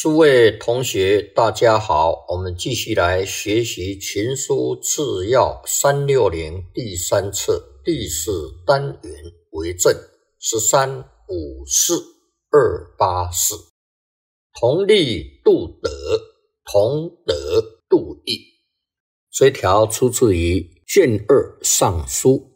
诸位同学大家好，我们继续来学习群书治要360第3册第4单元为正13、54、284，同利度德，同德度义。这条出自于卷2上书。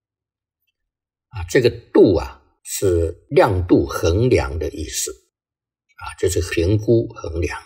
这个度是量度衡量的意思。就是评估衡量。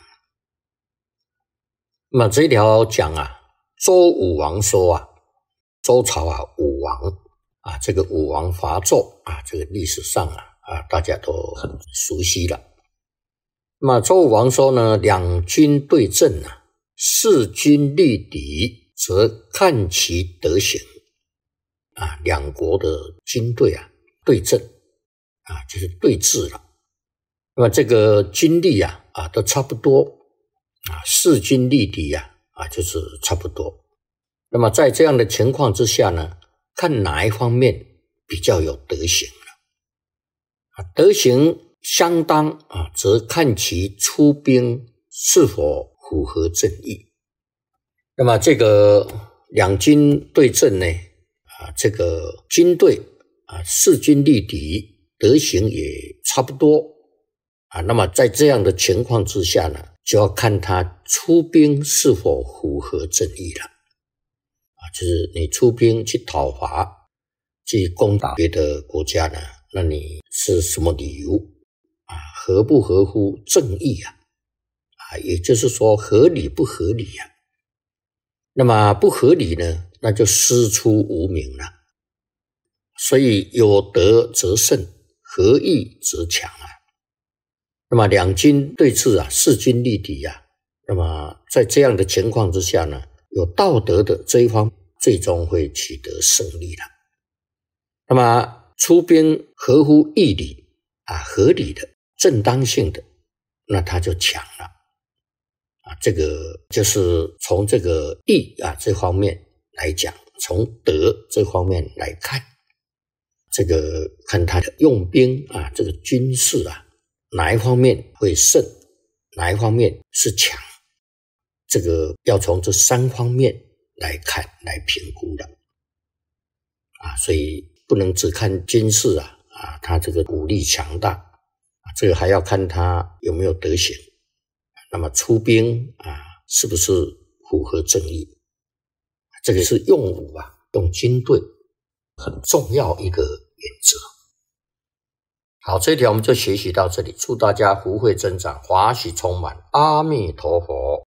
那么这一条讲周武王说周朝武王这个武王伐纣这个历史上大家都很熟悉了。那么周武王说呢，两军对阵势均力敌，则看其德行。两国的军队对阵就是对峙了。那么这个军力都差不多势均力敌就是差不多。那么在这样的情况之下呢，看哪一方面比较有德行了。德行相当则看其出兵是否符合正义。那么这个两军对阵呢，这个军队势均力敌，德行也差不多。那么在这样的情况之下呢，就要看他出兵是否符合正义了。就是你出兵去讨伐，去攻打别的国家呢，那你是什么理由合不合乎正义也就是说合理不合理那么不合理呢，那就师出无名了。所以有德则胜，合义则强那么两军对峙势均力敌那么在这样的情况之下呢，有道德的这一方最终会取得胜利了。那么出兵合乎义理合理的正当性的，那他就强了这个就是从这个义这方面来讲，从德这方面来看，这个看他的用兵这个军事哪一方面会胜，哪一方面是强，这个要从这3方面来看来评估的所以不能只看军事他这个武力强大这个还要看他有没有德行。那么出兵是不是符合正义，这个是用武用军队很重要一个原则。好，这一条我们就学习到这里，祝大家福慧增长，华喜充满，阿弥陀佛。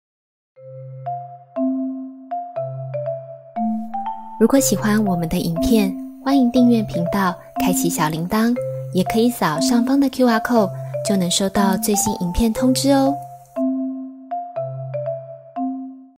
如果喜欢我们的影片，欢迎订阅频道，开启小铃铛，也可以扫上方的 QR code， 就能收到最新影片通知哦。